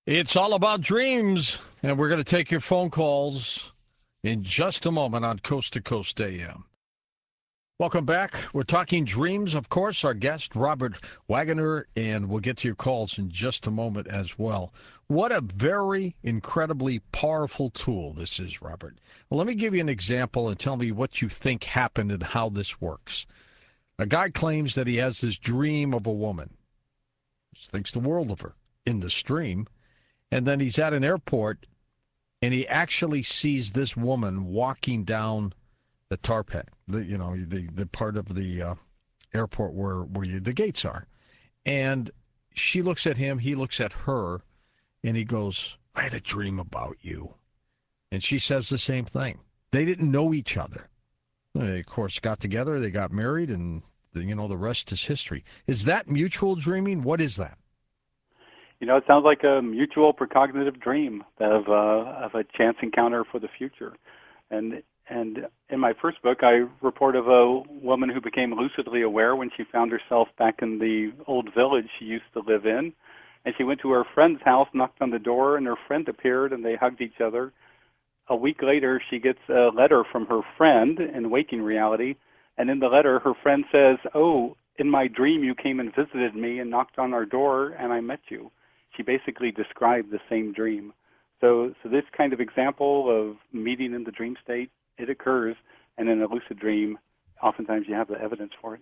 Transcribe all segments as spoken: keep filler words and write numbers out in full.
It's all about dreams, and we're going to take your phone calls in just a moment on Coast to Coast A M. Welcome back. We're talking dreams, of course. Our guest, Robert Waggoner, and we'll get to your calls in just a moment as well. What a very incredibly powerful tool this is, Robert. Well, let me give you an example and tell me what you think happened and how this works. A guy claims that he has this dream of a woman. He thinks the world of her in the stream. And then he's at an airport, and he actually sees this woman walking down the tarpet, the you know the the part of the uh, airport where where you, the gates are, and she looks at him, he looks at her, and he goes, "I had a dream about you," and she says the same thing. They didn't know each other. They of course got together, they got married, and you know the rest is history. Is that mutual dreaming? What is that? You know, it sounds like a mutual precognitive dream of uh, of a chance encounter for the future. And and in my first book, I report of a woman who became lucidly aware when she found herself back in the old village she used to live in. And she went to her friend's house, knocked on the door, and her friend appeared, and they hugged each other. A week later, she gets a letter from her friend in waking reality. And in the letter, her friend says, "Oh, in my dream, you came and visited me and knocked on our door, and I met you." She basically described the same dream. So, so this kind of example of meeting in the dream state, it occurs, and in a lucid dream, oftentimes you have the evidence for it.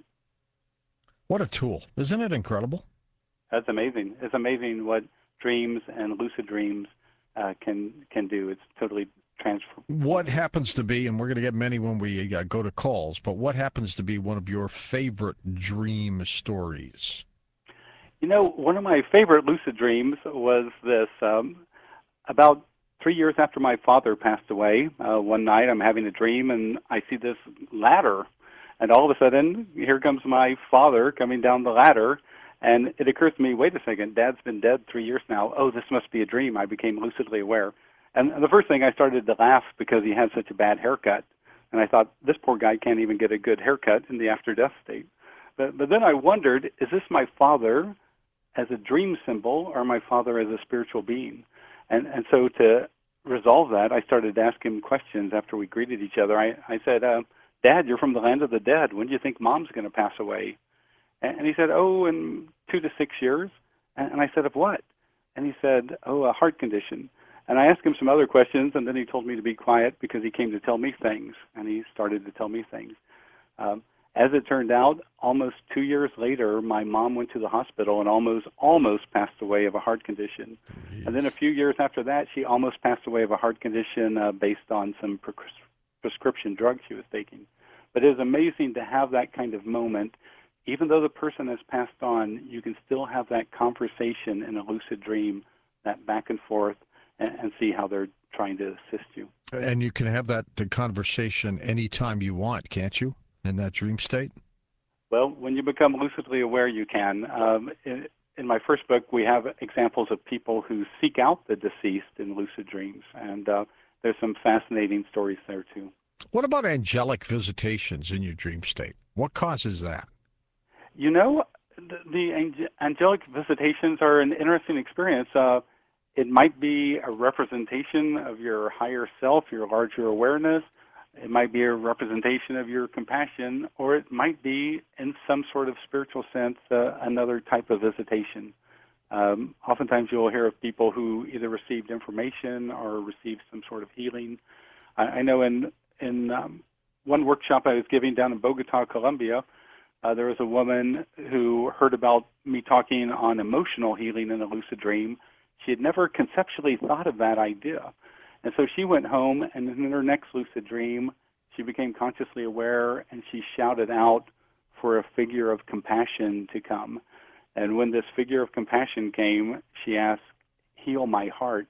What a tool. Isn't it incredible? That's amazing. It's amazing what dreams and lucid dreams uh, can can do. It's totally transformative. What happens to be, and we're going to get many when we uh, go to calls, but what happens to be one of your favorite dream stories? You know, one of my favorite lucid dreams was this. Um, about three years after my father passed away, uh, one night I'm having a dream and I see this ladder. And all of a sudden, here comes my father coming down the ladder. And it occurs to me, wait a second, Dad's been dead three years now. Oh, this must be a dream. I became lucidly aware. And the first thing I started to laugh because he had such a bad haircut. And I thought, this poor guy can't even get a good haircut in the after-death state. But, but then I wondered, is this my father as a dream symbol or my father as a spiritual being? And and so to resolve that, I started to ask him questions after we greeted each other. I, I said, uh, Dad, you're from the land of the dead. When do you think Mom's going to pass away? And, and he said, oh, in two to six years. And, and I said, of what? And he said, oh, a heart condition. And I asked him some other questions, and then he told me to be quiet because he came to tell me things, and he started to tell me things. Um, As it turned out, almost two years later, my mom went to the hospital and almost almost passed away of a heart condition. Jeez. And then a few years after that, she almost passed away of a heart condition uh, based on some pre- prescription drugs she was taking. But it was amazing to have that kind of moment. Even though the person has passed on, you can still have that conversation in a lucid dream, that back and forth, and, and see how they're trying to assist you. And you can have that the conversation anytime you want, can't you? In that dream state? Well, when you become lucidly aware, you can. Um, in, in my first book, we have examples of people who seek out the deceased in lucid dreams, and uh, there's some fascinating stories there, too. What about angelic visitations in your dream state? What causes that? You know, the, the ang- angelic visitations are an interesting experience. Uh, it might be a representation of your higher self, your larger awareness. It might be a representation of your compassion, or it might be, in some sort of spiritual sense, uh, another type of visitation. Um, oftentimes you'll hear of people who either received information or received some sort of healing. I, I know in, in um, one workshop I was giving down in Bogota, Colombia, uh, there was a woman who heard about me talking on emotional healing in a lucid dream. She had never conceptually thought of that idea. And so she went home, and in her next lucid dream, she became consciously aware, and she shouted out for a figure of compassion to come. And when this figure of compassion came, she asked, heal my heart.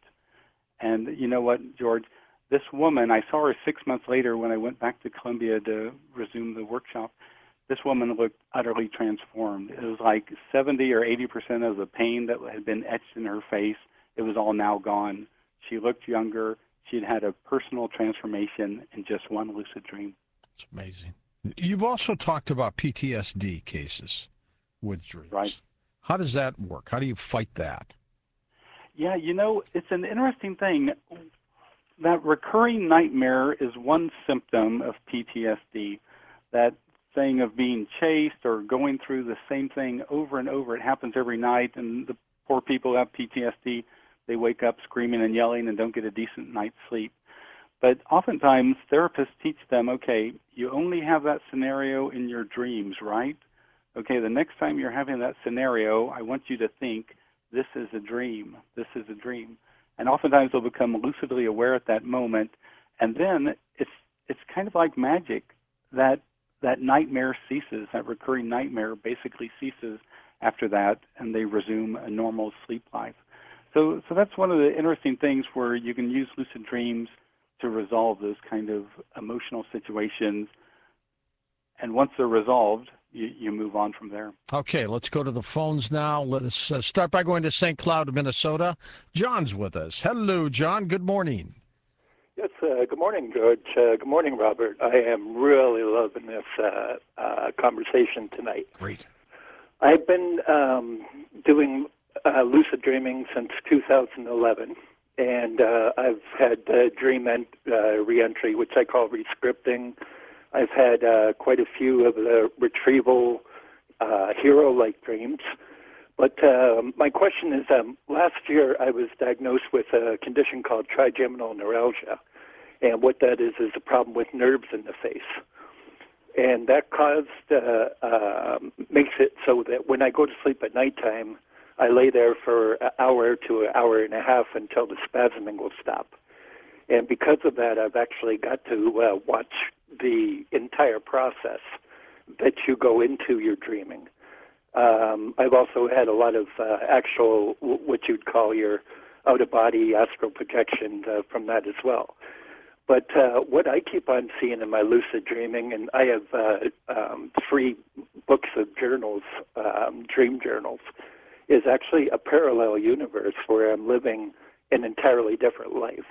And you know what, George? This woman, I saw her six months later when I went back to Colombia to resume the workshop. This woman looked utterly transformed. It was like seventy or eighty percent of the pain that had been etched in her face, it was all now gone. She looked younger. She'd had a personal transformation in just one lucid dream. It's amazing. You've also talked about P T S D cases with dreams. Right. How does that work? How do you fight that? Yeah, you know, it's an interesting thing. That recurring nightmare is one symptom of P T S D. That thing of being chased or going through the same thing over and over. It happens every night, and the poor people who have P T S D, they wake up screaming and yelling and don't get a decent night's sleep. But oftentimes, therapists teach them, okay, you only have that scenario in your dreams, right? Okay, the next time you're having that scenario, I want you to think, this is a dream, this is a dream. And oftentimes they'll become lucidly aware at that moment, and then it's it's kind of like magic. That that nightmare ceases, that recurring nightmare basically ceases after that, and they resume a normal sleep life. So so that's one of the interesting things where you can use lucid dreams to resolve those kind of emotional situations. And once they're resolved, you, you move on from there. Okay, let's go to the phones now. Let us uh, start by going to Saint Cloud, Minnesota. John's with us. Hello, John. Good morning. Yes, uh, good morning, George. Uh, good morning, Robert. I am really loving this uh, uh, conversation tonight. Great. I've been um, doing uh, lucid dreaming since two thousand eleven, and uh, I've had uh, dream ent- uh, reentry, which I call rescripting. I've had uh, quite a few of the retrieval uh, hero-like dreams. But uh, my question is, um, last year I was diagnosed with a condition called trigeminal neuralgia. And what that is is a problem with nerves in the face. And that caused, uh, uh, makes it so that when I go to sleep at nighttime, I lay there for an hour to an hour and a half until the spasming will stop. And because of that, I've actually got to uh, watch the entire process that you go into your dreaming. Um, I've also had a lot of uh, actual, what you'd call your out-of-body astral projection uh, from that as well. But uh, what I keep on seeing in my lucid dreaming, and I have uh, um, three books of journals, um, dream journals, is actually a parallel universe where I'm living an entirely different life.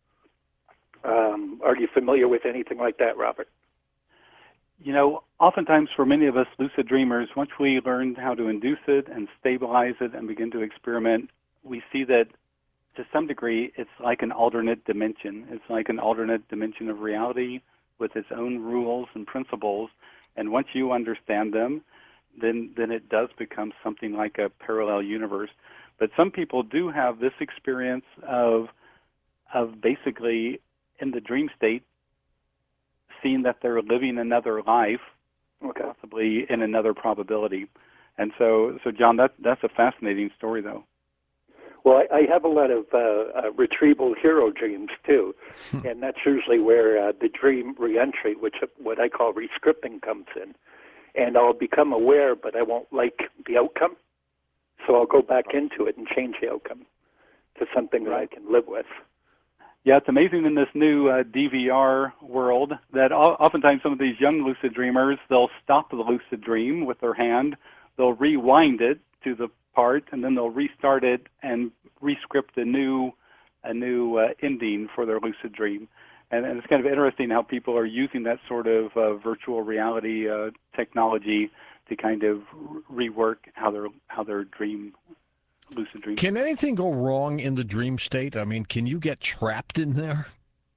Um, are you familiar with anything like that, Robert? You know, oftentimes for many of us lucid dreamers, once we learn how to induce it and stabilize it and begin to experiment, we see that to some degree it's like an alternate dimension. It's like an alternate dimension of reality with its own rules and principles. And once you understand them, then then it does become something like a parallel universe. But some people do have this experience of of basically in the dream state, seeing that they're living another life, okay, possibly in another probability. And so, so John, that, that's a fascinating story, though. Well, I, I have a lot of uh, uh, retrieval hero dreams, too, and that's usually where uh, the dream reentry, which what I call rescripting, comes in. And I'll become aware, but I won't like the outcome, so I'll go back into it and change the outcome to something that I can live with. Yeah, it's amazing in this new uh, D V R world that oftentimes some of these young lucid dreamers, they'll stop the lucid dream with their hand, they'll rewind it to the part, and then they'll restart it and rescript a new a new uh, ending for their lucid dream. And, and it's kind of interesting how people are using that sort of uh, virtual reality uh, technology to kind of rework how their how their dream lucid dream. Can anything go wrong in the dream state? I mean, can you get trapped in there?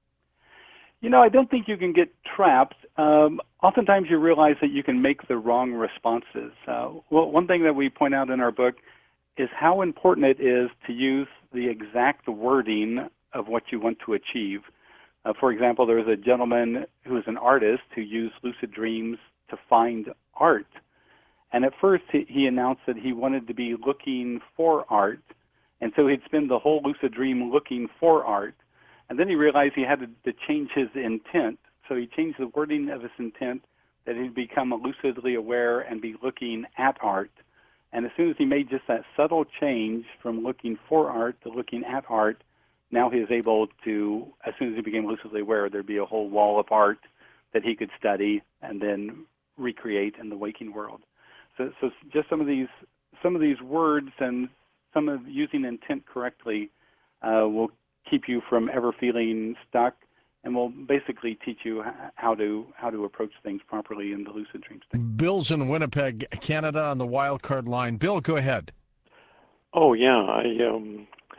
You know, I don't think you can get trapped. Um, oftentimes you realize that you can make the wrong responses. Uh, well, one thing that we point out in our book is how important it is to use the exact wording of what you want to achieve. Uh, for example, there was a gentleman who was an artist who used lucid dreams to find art. And at first he, he announced that he wanted to be looking for art. And so he'd spend the whole lucid dream looking for art. And then he realized he had to, to change his intent. So he changed the wording of his intent that he'd become lucidly aware and be looking at art. And as soon as he made just that subtle change from looking for art to looking at art, now he is able to, as soon as he became lucidly aware, there'd be a whole wall of art that he could study and then recreate in the waking world. So, so just some of these some of these words and some of using intent correctly uh, will keep you from ever feeling stuck, and will basically teach you how to how to approach things properly in the lucid dream state. Bill's in Winnipeg, Canada, on the wild card line. Bill, go ahead. Oh yeah, I um,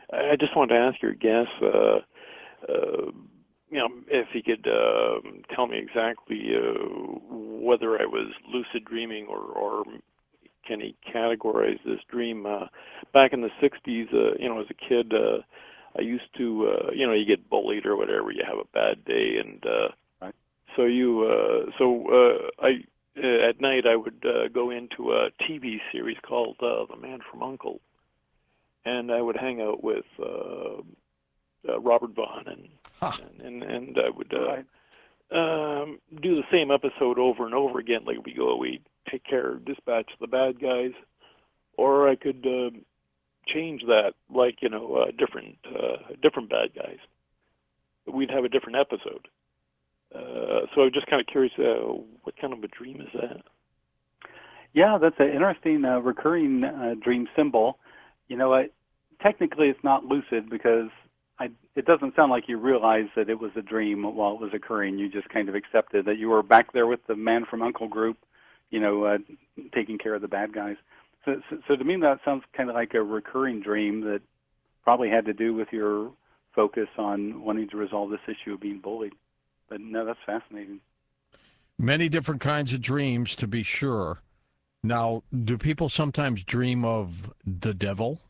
I just wanted to ask your guest, uh, uh, you know, if he could uh, tell me exactly uh, whether I was lucid dreaming, or, or can he categorize this dream? Uh, back in the sixties, uh, you know, as a kid, uh, I used to, uh, you know, you get bullied or whatever, you have a bad day, and uh, Right. so you, uh, so uh, I, uh, at night I would uh, go into a T V series called uh, The Man from U N C L E, and I would hang out with uh, uh, Robert Vaughn, and, Huh. and and and I would uh, Right. um, do the same episode over and over again. Like we go, we take care, dispatch the bad guys, or I could uh, change that, like you know, uh, different uh, different bad guys. We'd have a different episode. Uh, so I'm just kind of curious, uh, what kind of a dream is that? Yeah, that's an interesting uh, recurring uh, dream symbol. You know, I, technically it's not lucid because I, it doesn't sound like you realized that it was a dream while it was occurring. You just kind of accepted that you were back there with the Man from U N C L E group, you know, uh, taking care of the bad guys. So, so, so to me that sounds kind of like a recurring dream that probably had to do with your focus on wanting to resolve this issue of being bullied. But no, that's fascinating. Many different kinds of dreams, to be sure. Now, do people sometimes dream of the devil?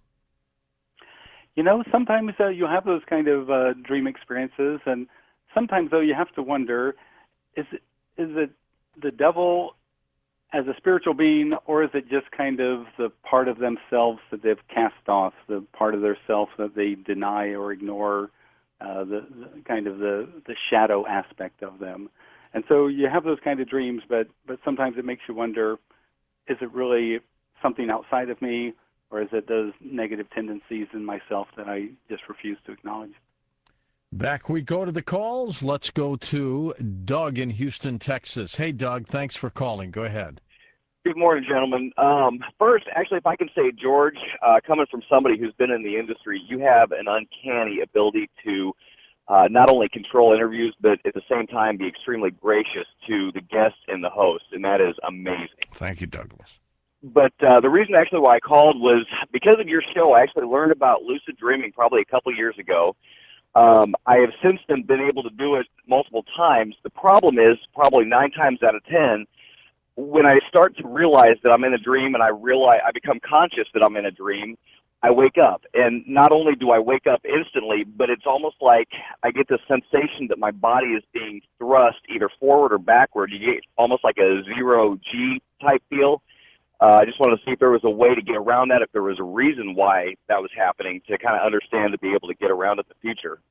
You know, sometimes uh, you have those kind of uh, dream experiences, and sometimes, though, you have to wonder, is it, is it the devil as a spiritual being, or is it just kind of the part of themselves that they've cast off, the part of their self that they deny or ignore, uh, the, the kind of the, the shadow aspect of them? And so you have those kind of dreams, but, but sometimes it makes you wonder, is it really something outside of me, or is it those negative tendencies in myself that I just refuse to acknowledge? Back we go to the calls. Let's go to Doug in Houston, Texas. Hey, Doug, thanks for calling. Go ahead. Good morning, gentlemen. Um, first, actually, if I can say, George, uh, coming from somebody who's been in the industry, you have an uncanny ability to uh, not only control interviews, but at the same time be extremely gracious to the guests and the host, and that is amazing. Thank you, Douglas. But uh, the reason actually why I called was because of your show. I actually learned about lucid dreaming probably a couple years ago. Um, I have since then been able to do it multiple times. The problem is probably nine times out of ten, when I start to realize that I'm in a dream and I realize I become conscious that I'm in a dream, I wake up. And not only do I wake up instantly, but it's almost like I get this sensation that my body is being thrust either forward or backward. You get almost like a zero G type feel. Uh, I just wanted to see if there was a way to get around that, if there was a reason why that was happening, to kind of understand to be able to get around it in the future.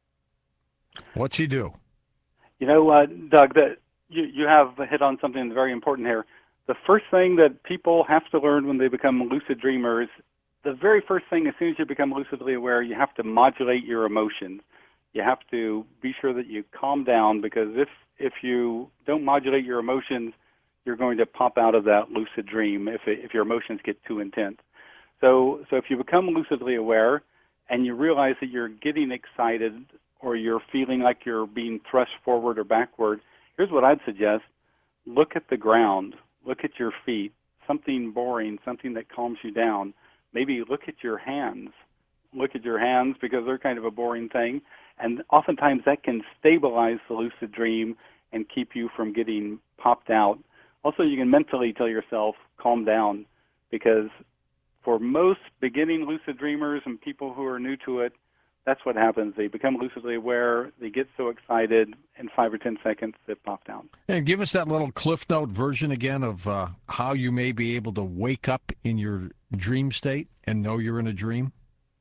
What's he do? You know, uh, Doug, that you, you have hit on something very important here. The first thing that people have to learn when they become lucid dreamers, the very first thing, as soon as you become lucidly aware, you have to modulate your emotions. You have to be sure that you calm down, because if if you don't modulate your emotions, you're going to pop out of that lucid dream if it, if your emotions get too intense. So so if you become lucidly aware and you realize that you're getting excited or you're feeling like you're being thrust forward or backward, here's what I'd suggest. Look at the ground. Look at your feet. Something boring, something that calms you down. Maybe look at your hands. Look at your hands, because they're kind of a boring thing. And oftentimes that can stabilize the lucid dream and keep you from getting popped out. Also, you can mentally tell yourself, calm down, because for most beginning lucid dreamers and people who are new to it, that's what happens. They become lucidly aware, they get so excited, in five or ten seconds, they pop down. And give us that little Cliff Note version again of uh, how you may be able to wake up in your dream state and know you're in a dream.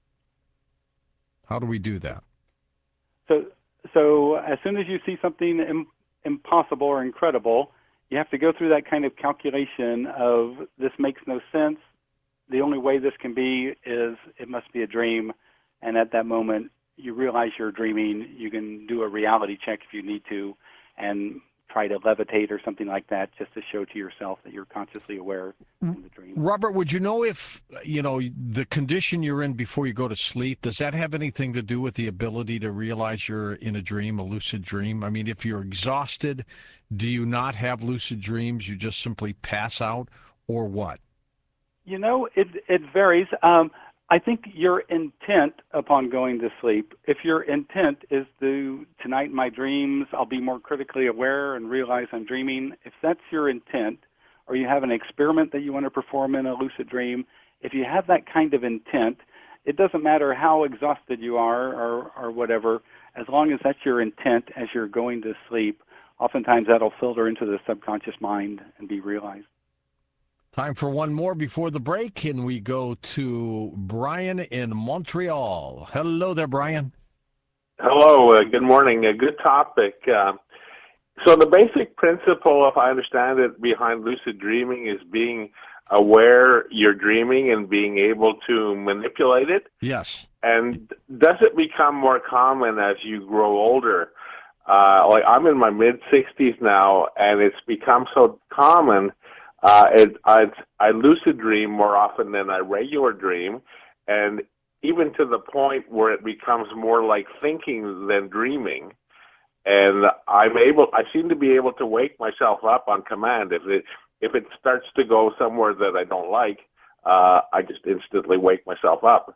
How do we do that? So, so as soon as you see something im- impossible or incredible, you have to go through that kind of calculation of, this makes no sense. The only way this can be is it must be a dream. And at that moment, you realize you're dreaming. You can do a reality check if you need to and try to levitate or something like that, just to show to yourself that you're consciously aware in the dream. Robert, would you know if, you know, the condition you're in before you go to sleep, does that have anything to do with the ability to realize you're in a dream, a lucid dream? I mean, if you're exhausted, do you not have lucid dreams? You just simply pass out, or what? You know, it it varies. Um, I think your intent upon going to sleep, if your intent is to, tonight in my dreams, I'll be more critically aware and realize I'm dreaming, if that's your intent, or you have an experiment that you want to perform in a lucid dream, if you have that kind of intent, it doesn't matter how exhausted you are or, or whatever, as long as that's your intent as you're going to sleep, oftentimes that'll filter into the subconscious mind and be realized. Time for one more before the break, and we go to Brian in Montreal. Hello there, Brian. Hello, uh, good morning. A good topic. Uh, so the basic principle, if I understand it, behind lucid dreaming is being aware you're dreaming and being able to manipulate it. Yes. And does it become more common as you grow older? Uh, like I'm in my mid-sixties now, and it's become so common. Uh, it, I, I lucid dream more often than I regular dream, and even to the point where it becomes more like thinking than dreaming. And I'm able, I seem to be able to wake myself up on command. If it if it starts to go somewhere that I don't like, uh, I just instantly wake myself up.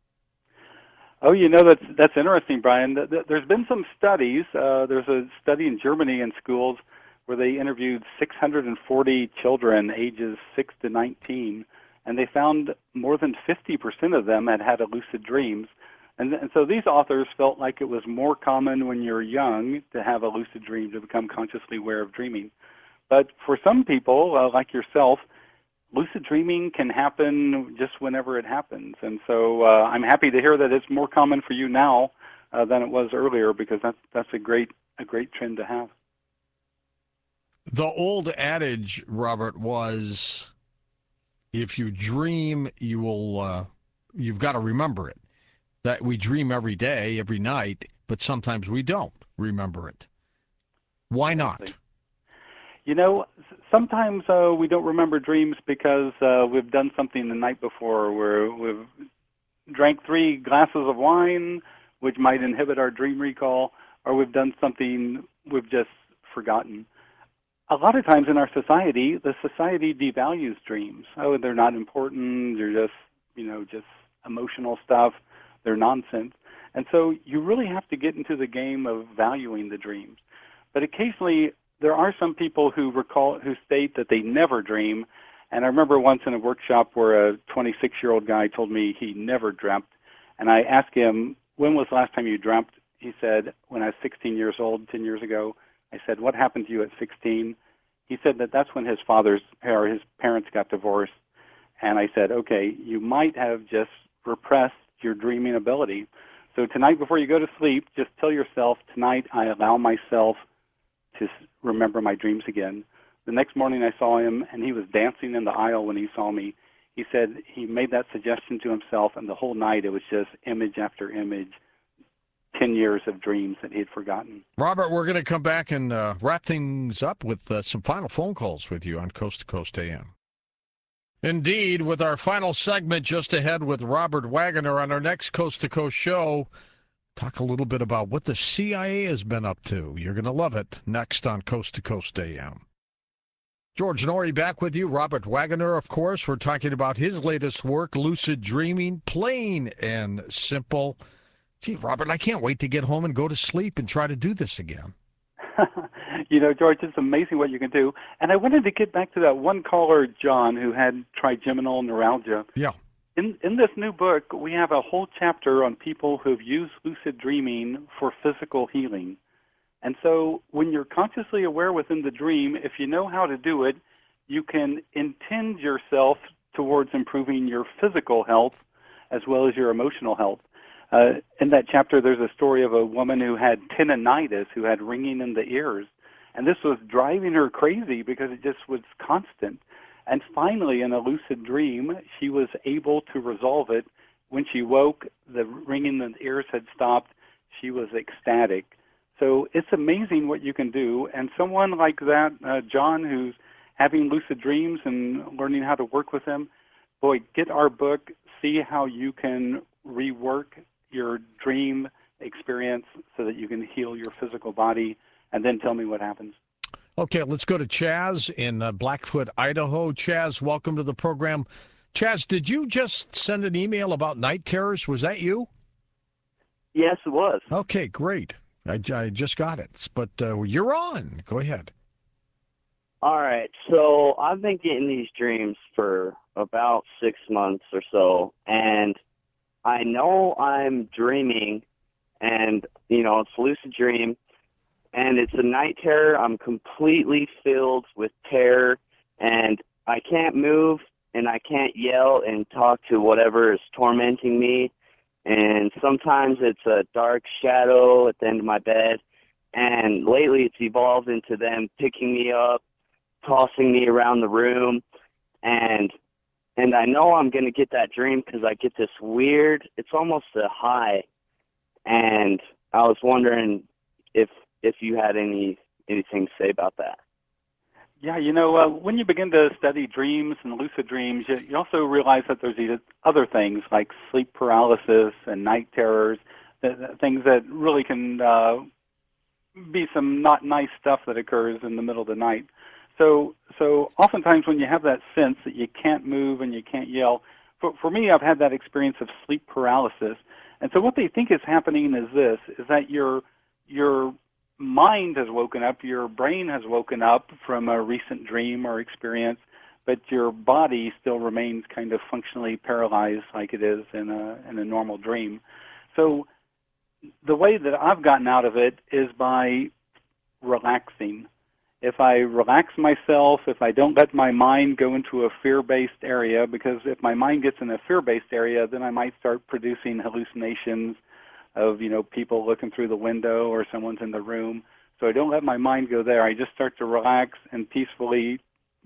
Oh, you know, that's that's interesting, Brian. There's been some studies. Uh, there's a study in Germany in schools where they interviewed six hundred forty children ages six to nineteen, and they found more than fifty percent of them had had lucid dreams. And, and so these authors felt like it was more common when you're young to have a lucid dream, to become consciously aware of dreaming. But for some people, uh, like yourself, lucid dreaming can happen just whenever it happens. And so uh, I'm happy to hear that it's more common for you now uh, than it was earlier, because that's that's a great a great trend to have. The old adage, Robert, was if you dream, you will, uh, you've got to remember it. That we dream every day, every night, but sometimes we don't remember it. Why not? You know, sometimes uh, we don't remember dreams because uh, we've done something the night before, where we've drank three glasses of wine, which might inhibit our dream recall, or we've done something we've just forgotten. A lot of times in our society, the society devalues dreams. Oh, they're not important. They're just, you know, just emotional stuff. They're nonsense. And so you really have to get into the game of valuing the dreams. But occasionally, there are some people who recall, who state that they never dream. And I remember once in a workshop where a twenty-six-year-old guy told me he never dreamt. And I asked him, when was the last time you dreamt? He said, when I was sixteen years old, ten years ago. I said, what happened to you at sixteen? He said that that's when his father's or his parents got divorced. And I said, okay, you might have just repressed your dreaming ability. So tonight before you go to sleep, just tell yourself, tonight I allow myself to remember my dreams again. The next morning I saw him, and he was dancing in the aisle when he saw me. He said he made that suggestion to himself, and the whole night it was just image after image, ten years of dreams that he had forgotten. Robert, we're going to come back and uh, wrap things up with uh, some final phone calls with you on Coast to Coast A M. Indeed, with our final segment just ahead with Robert Waggoner on our next Coast to Coast show, talk a little bit about what the C I A has been up to. You're going to love it next on Coast to Coast A M. George Noory back with you. Robert Waggoner, of course. We're talking about his latest work, Lucid Dreaming, plain and simple. Gee, Robert, I can't wait to get home and go to sleep and try to do this again. You know, George, it's amazing what you can do. And I wanted to get back to that one caller, John, who had trigeminal neuralgia. Yeah. In in this new book, we have a whole chapter on people who've used lucid dreaming for physical healing. And so when you're consciously aware within the dream, if you know how to do it, you can intend yourself towards improving your physical health as well as your emotional health. Uh, in that chapter, there's a story of a woman who had tinnitus, who had ringing in the ears. And this was driving her crazy because it just was constant. And finally, in a lucid dream, she was able to resolve it. When she woke, the ringing in the ears had stopped. She was ecstatic. So it's amazing what you can do. And someone like that, uh, John, who's having lucid dreams and learning how to work with them, boy, get our book, see how you can rework your dream experience so that you can heal your physical body, and then tell me what happens. Okay, let's go to Chaz in uh, Blackfoot, Idaho. Chaz, welcome to the program. Chaz, did you just send an email about night terrors? Was that you? Yes, it was. Okay, great. I, I just got it. But uh, you're on. Go ahead. All right. So I've been getting these dreams for about six months or so, and I know I'm dreaming, and, you know, it's a lucid dream, and it's a night terror. I'm completely filled with terror, and I can't move, and I can't yell and talk to whatever is tormenting me. And sometimes it's a dark shadow at the end of my bed. And lately it's evolved into them picking me up, tossing me around the room. And and I know I'm going to get that dream because I get this weird, it's almost a high. And I was wondering if if you had any anything to say about that. Yeah, you know, uh, when you begin to study dreams and lucid dreams, you, you also realize that there's these other things like sleep paralysis and night terrors, th- th- things that really can uh, be some not nice stuff that occurs in the middle of the night. So, so oftentimes when you have that sense that you can't move and you can't yell, for, for me, I've had that experience of sleep paralysis. And so what they think is happening is this, is that your your mind has woken up, your brain has woken up from a recent dream or experience, but your body still remains kind of functionally paralyzed like it is in a in a normal dream. So the way that I've gotten out of it is by relaxing. If I relax myself, if I don't let my mind go into a fear-based area, because if my mind gets in a fear-based area, then I might start producing hallucinations of, you know, people looking through the window or someone's in the room. So I don't let my mind go there. I just start to relax and peacefully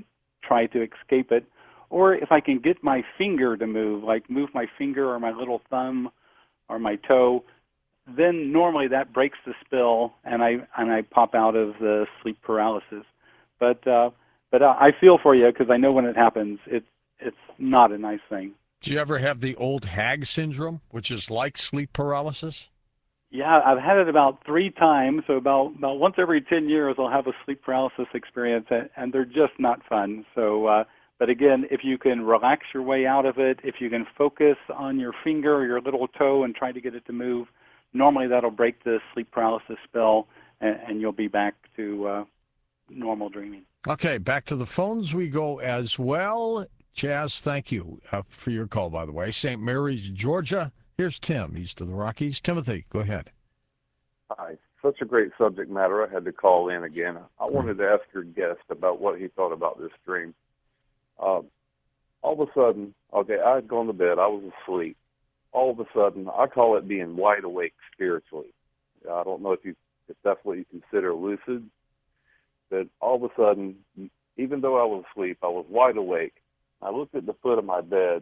try to escape it. Or if I can get my finger to move, like move my finger or my little thumb or my toe, then normally that breaks the spell and I and I pop out of the sleep paralysis. But uh, but I feel for you because I know when it happens, it's it's not a nice thing. Do you ever have the old hag syndrome, which is like sleep paralysis? Yeah, I've had it about three times. So about, about once every ten years, I'll have a sleep paralysis experience, and, and they're just not fun. So, uh, but again, if you can relax your way out of it, if you can focus on your finger or your little toe and try to get it to move, normally that'll break the sleep paralysis spell, and, and you'll be back to uh, normal dreaming. Okay, back to the phones we go as well. Chaz, thank you uh, for your call, by the way. Saint Mary's, Georgia. Here's Tim, east of the Rockies. Timothy, go ahead. Hi. Such a great subject matter. I had to call in again. I wanted to ask your guest about what he thought about this dream. Um, all of a sudden, okay, I had gone to bed. I was asleep. All of a sudden, I call it being wide awake spiritually. I don't know if you if that's what you consider lucid, but all of a sudden, even though I was asleep, I was wide awake. I looked at the foot of my bed,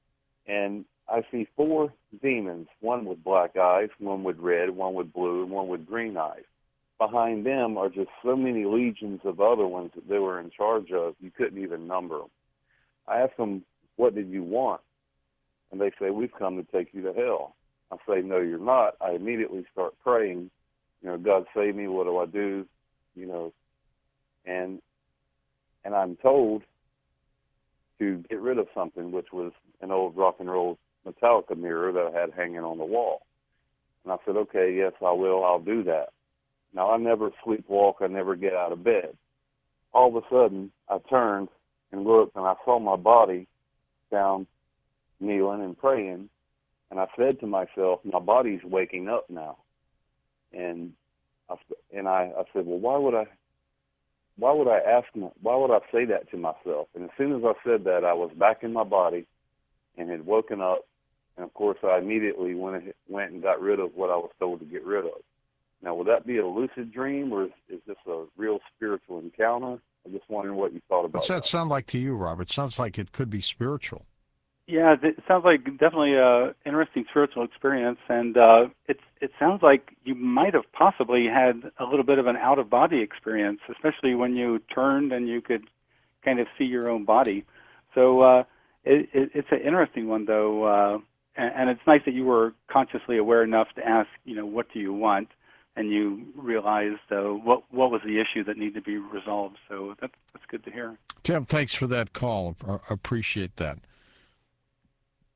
and I see four demons, one with black eyes, one with red, one with blue, and one with green eyes. Behind them are just so many legions of other ones that they were in charge of, you couldn't even number them. I asked them, what did you want? And they say, we've come to take you to hell. I say, no, you're not. I immediately start praying, you know, God save me, what do I do? You know, and and I'm told to get rid of something, which was an old rock and roll Metallica mirror that I had hanging on the wall. And I said, okay, yes, I will. I'll do that. Now, I never sleepwalk. I never get out of bed. All of a sudden, I turned and looked, and I saw my body down, kneeling and praying. And I said to myself, my body's waking up now. And I, and I, I said, well, why would I Why would I ask? My, why would I say that to myself? And as soon as I said that, I was back in my body and had woken up. And of course, I immediately went went and got rid of what I was told to get rid of. Now, would that be a lucid dream, or is, is this a real spiritual encounter? I'm just wondering what you thought about What's that, that. sound like to you, Robert? Sounds like it could be spiritual. Yeah, it sounds like definitely a interesting spiritual experience, and uh, it it sounds like you might have possibly had a little bit of an out of body experience, especially when you turned and you could kind of see your own body. So uh, it, it, it's an interesting one, though, uh, and, and it's nice that you were consciously aware enough to ask, you know, what do you want, and you realized uh, what what was the issue that needed to be resolved. So that's that's good to hear. Tim, thanks for that call. I appreciate that.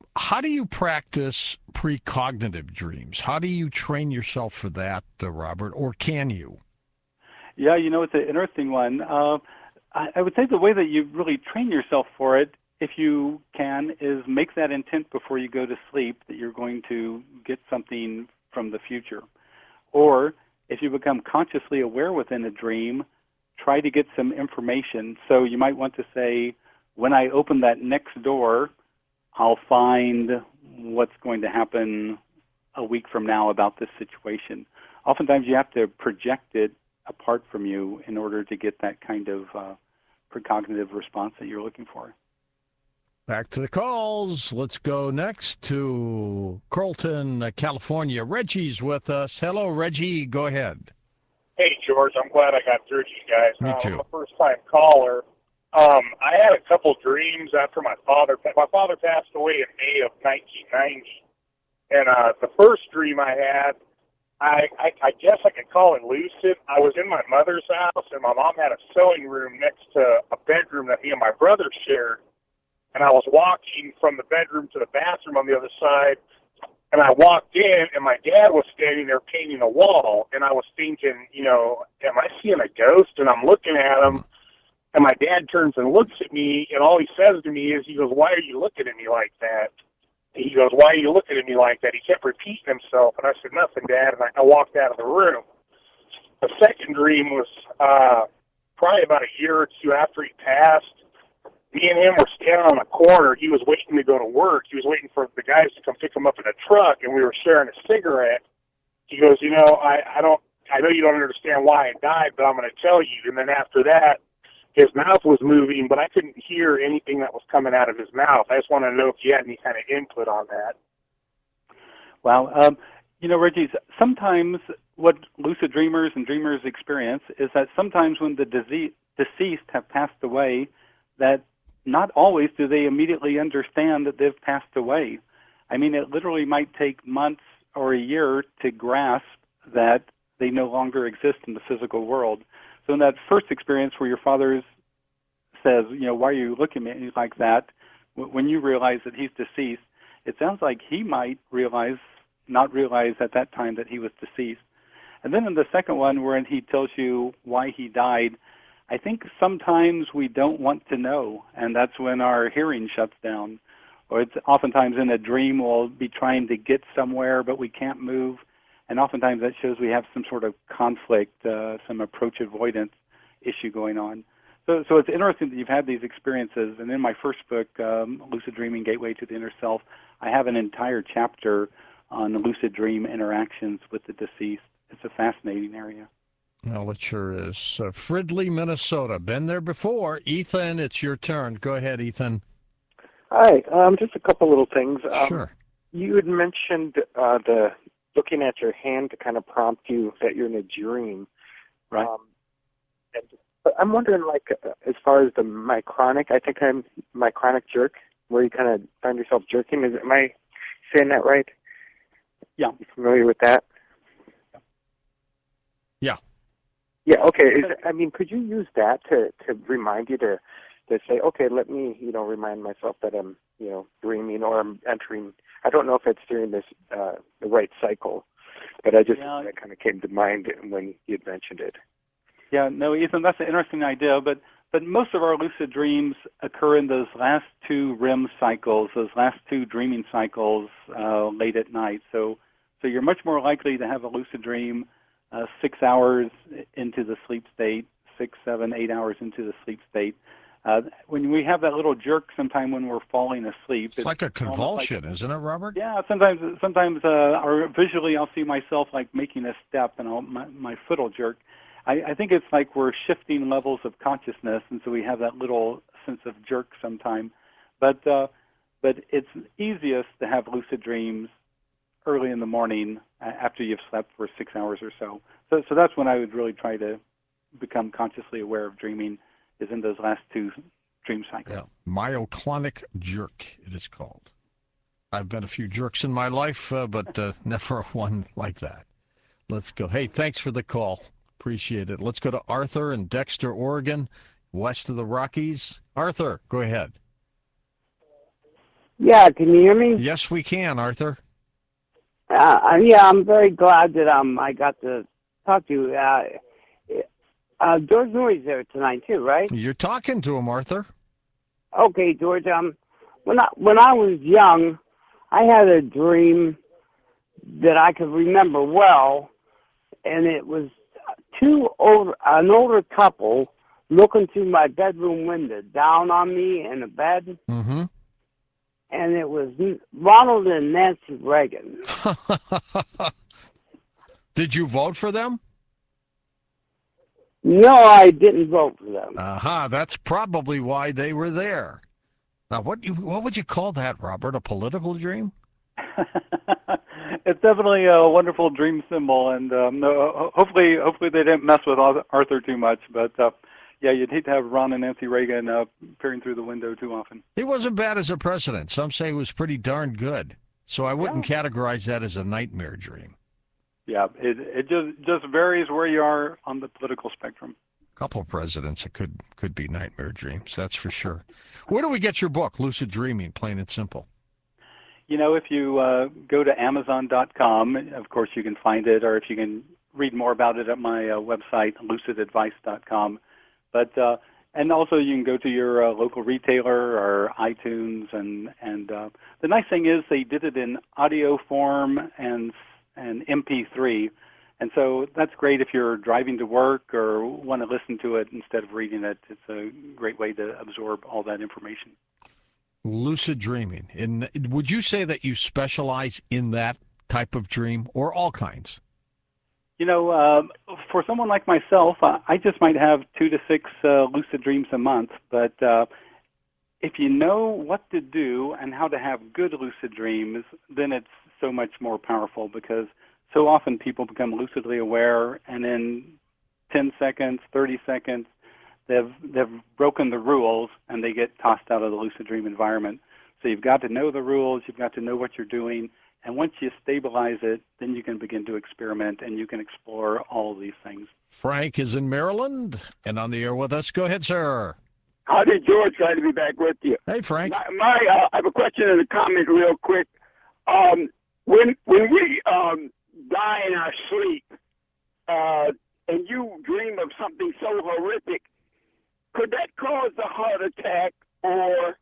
how do you practice precognitive dreams? How do you train yourself for that, uh, Robert, or can you? Yeah, you know, it's an interesting one. Uh, I, I would say the way that you really train yourself for it, if you can, is make that intent before you go to sleep that you're going to get something from the future. Or if you become consciously aware within a dream, try to get some information. So you might want to say, when I open that next door, I'll find what's going to happen a week from now about this situation. Oftentimes you have to project it apart from you in order to get that kind of uh, precognitive response that you're looking for. Back to the calls. Let's go next to Carlton, uh, California. Reggie's with us. Hello, Reggie. Go ahead. Hey, George. I'm glad I got through to you guys. Me uh, too. I'm a first-time caller. Um, I had a couple dreams after my father. My father passed away in May of nineteen ninety, and uh, the first dream I had, I, I, I guess I could call it lucid. I was in my mother's house, and my mom had a sewing room next to a bedroom that me and my brother shared. And I was walking from the bedroom to the bathroom on the other side, and I walked in, and my dad was standing there painting a wall, and I was thinking, you know, am I seeing a ghost? And I'm looking at him, and my dad turns and looks at me, and all he says to me is, he goes, why are you looking at me like that? And he goes, why are you looking at me like that? He kept repeating himself, and I said, nothing, Dad, and I, I walked out of the room. The second dream was uh, probably about a year or two after he passed. Me and him were standing on a corner. He was waiting to go to work. He was waiting for the guys to come pick him up in a truck, and we were sharing a cigarette. He goes, you know, I, I don't, I know you don't understand why I died, but I'm going to tell you. And then after that, his mouth was moving, but I couldn't hear anything that was coming out of his mouth. I just want to know if you had any kind of input on that. Well, um, you know, Reggie, sometimes what lucid dreamers and dreamers experience is that sometimes when the disease, deceased have passed away, that not always do they immediately understand that they've passed away. I mean, it literally might take months or a year to grasp that they no longer exist in the physical world. So in that first experience where your father says, you know, why are you looking at me like that, when you realize that he's deceased, it sounds like he might realize, not realize at that time that he was deceased. And then in the second one where he tells you why he died, I think sometimes we don't want to know, and that's when our hearing shuts down. Or it's oftentimes in a dream we'll be trying to get somewhere, but we can't move. And oftentimes that shows we have some sort of conflict, uh, some approach avoidance issue going on. So, so it's interesting that you've had these experiences. And in my first book, um, Lucid Dreaming, Gateway to the Inner Self, I have an entire chapter on lucid dream interactions with the deceased. It's a fascinating area. Well, it sure is. Uh, Fridley, Minnesota. Been there before. Ethan, it's your turn. Go ahead, Ethan. Hi. Um, just a couple little things. Um, Sure. You had mentioned uh, the looking at your hand to kind of prompt you that you're in a dream. Right. Um, and I'm wondering, like, uh, as far as the mycronic, I think I'm mycronic jerk, where you kind of find yourself jerking. Is am I saying that right? Yeah. You familiar with that? Yeah. Yeah, okay. Is, I mean, could you use that to, to remind you to, to say, okay, let me, you know, remind myself that I'm, you know, dreaming or I'm entering. I don't know if it's during this, uh, the right cycle, but I just, Yeah. that kind of came to mind when you had mentioned it. Yeah, no, Ethan, that's an interesting idea, but but most of our lucid dreams occur in those last two R E M cycles, those last two dreaming cycles uh, late at night. So so you're much more likely to have a lucid dream uh, six hours into the sleep state, six, seven, eight hours into the sleep state. Uh, when we have that little jerk sometime when we're falling asleep. It's, it's like a convulsion, like, isn't it, Robert? Yeah, sometimes sometimes uh, or visually I'll see myself like making a step and I'll, my, my foot will jerk. I, I think it's like we're shifting levels of consciousness, and so we have that little sense of jerk sometime. But uh, but it's easiest to have lucid dreams early in the morning after you've slept for six hours or so. So so that's when I would really try to become consciously aware of dreaming, is in those last two dream cycles. Yeah, myoclonic jerk, it is called. I've been a few jerks in my life, uh, but uh, never one like that. Let's go. Hey, thanks for the call. Appreciate it. Let's go to Arthur in Dexter, Oregon, west of the Rockies. Arthur, go ahead. Yeah, can you hear me? Yes, we can, Arthur. Uh, yeah, I'm very glad that um I got to talk to you. Uh, uh, George Norrie's there tonight too, right? You're talking to him, Arthur. Okay, George. Um, when I when I was young, I had a dream that I could remember well, and it was two older an older couple looking through my bedroom window down on me in a bed. Mm-hmm. And it was Ronald and Nancy Reagan. Did you vote for them? No, I didn't vote for them. Aha, uh-huh, that's probably why they were there. Now, what you what would you call that, Robert? A political dream? It's definitely a wonderful dream symbol, and um, no, hopefully, hopefully they didn't mess with Arthur too much. But uh, yeah, you'd hate to have Ron and Nancy Reagan uh, peering through the window too often. He wasn't bad as a president. Some say he was pretty darn good. So I wouldn't yeah. categorize that as a nightmare dream. Yeah, it it just just varies where you are on the political spectrum. A couple of presidents it could could be nightmare dreams, that's for sure. Where do we get your book, Lucid Dreaming, plain and simple? You know, if you uh, go to amazon dot com, of course you can find it, or if you can read more about it at my uh, website, lucid advice dot com. But uh, and also you can go to your uh, local retailer or iTunes, and and uh, the nice thing is they did it in audio form and and M P three, and so that's great if you're driving to work or want to listen to it instead of reading it. It's a great way to absorb all that information. Lucid dreaming. In, would you say that you specialize in that type of dream or all kinds? You know, uh, for someone like myself, uh, I just might have two to six uh, lucid dreams a month. But uh, if you know what to do and how to have good lucid dreams, then it's so much more powerful, because so often people become lucidly aware, and in ten seconds, thirty seconds, They've, they've broken the rules, and they get tossed out of the lucid dream environment. So you've got to know the rules, you've got to know what you're doing, and once you stabilize it, then you can begin to experiment, and you can explore all of these things. Frank is in Maryland and on the air with us. Go ahead, sir. Howdy, George. Glad to be back with you. Hey, Frank. My, my uh, I have a question and a comment real quick. Um, when when we um, die in our sleep, uh, and you dream of something so horrific, could that cause a heart attack, or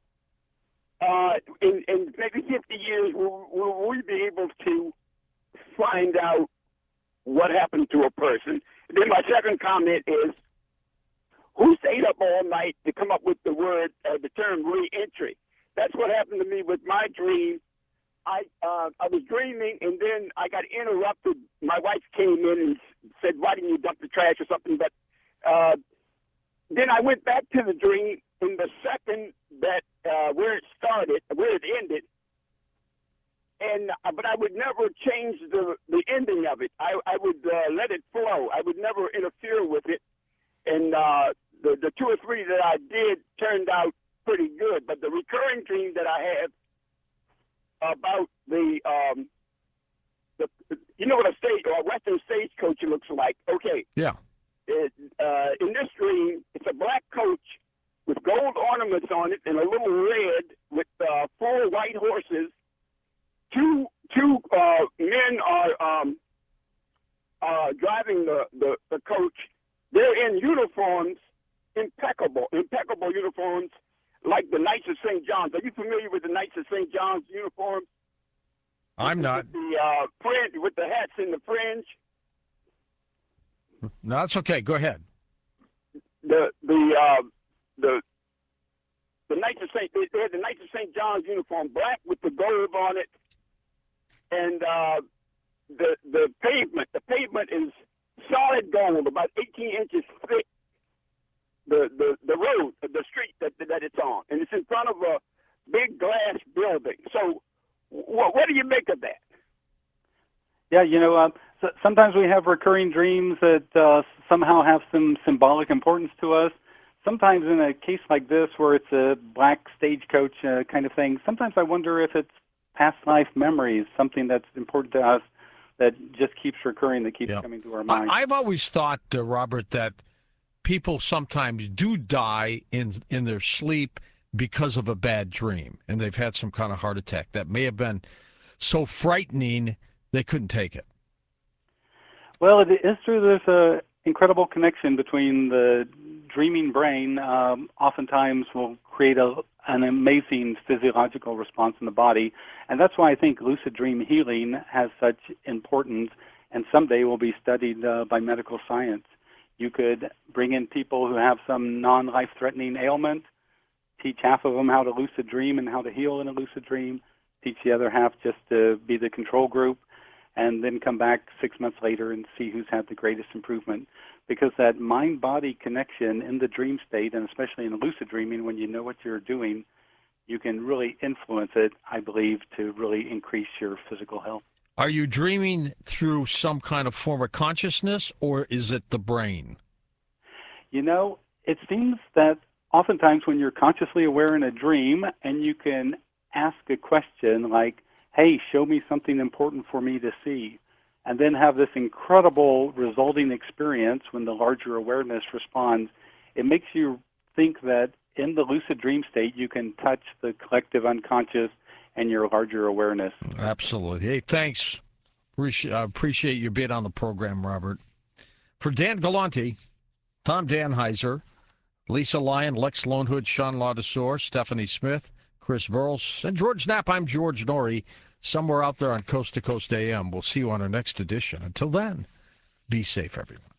uh, in, in maybe fifty years, will, will we be able to find out what happened to a person? And then my second comment is, who stayed up all night to come up with the word, uh, the term re-entry? That's what happened to me with my dream. I uh, I was dreaming, and then I got interrupted. My wife came in and said, "Why didn't you dump the trash or something?" But uh, then I went back to the dream in the second that uh, where it started, where it ended, and uh, but I would never change the the ending of it. I I would uh, let it flow. I would never interfere with it, and uh, the the two or three that I did turned out pretty good. But the recurring dream that I have about the um, the you know what a stage or a Western stagecoach looks like? Okay. Yeah. It, uh, in this dream, it's a black coach with gold ornaments on it and a little red with uh, four white horses. Two two uh, men are um, uh, driving the, the, the coach. They're in uniforms, impeccable, impeccable uniforms, like the Knights of Saint John's. Are you familiar with the Knights of Saint John's uniforms? I'm not. With the uh, fringe, with the hats and the fringe. No, that's okay. Go ahead. The the uh, the the Knights of Saint they had the Knights of Saint John's uniform, black with the gold on it, and uh, the the pavement the pavement is solid gold, about eighteen inches thick. The the the road, the street that that it's on, and it's in front of a big glass building. So, what what do you make of that? Yeah, you know, uh, so sometimes we have recurring dreams that uh, somehow have some symbolic importance to us. Sometimes in a case like this, where it's a black stagecoach uh, kind of thing, sometimes I wonder if it's past life memories, something that's important to us that just keeps recurring, that keeps yeah. coming to our mind. I've always thought, uh, Robert, that people sometimes do die in in their sleep, because of a bad dream, and they've had some kind of heart attack that may have been so frightening they couldn't take it. Well, it is true. There's a incredible connection between the dreaming brain. Um, oftentimes will create a, an amazing physiological response in the body, and that's why I think lucid dream healing has such importance, and someday will be studied uh, by medical science. You could bring in people who have some non-life-threatening ailment, teach half of them how to lucid dream and how to heal in a lucid dream, teach the other half just to be the control group, and then come back six months later and see who's had the greatest improvement. Because that mind-body connection in the dream state, and especially in lucid dreaming, when you know what you're doing, you can really influence it, I believe, to really increase your physical health. Are you dreaming through some kind of form of consciousness, or is it the brain? You know, it seems that oftentimes when you're consciously aware in a dream and you can ask a question like, hey, show me something important for me to see, and then have this incredible resulting experience when the larger awareness responds, it makes you think that in the lucid dream state you can touch the collective unconscious and your larger awareness. Absolutely. Hey, thanks. Appreciate, uh, appreciate you being on the program, Robert. For Dan Galante, Tom Danheiser, Lisa Lyon, Lex Lonehood, Sean Laudesor, Stephanie Smith, Chris Burles, and George Knapp, I'm George Norrie, somewhere out there on Coast to Coast A M. We'll see you on our next edition. Until then, be safe, everyone.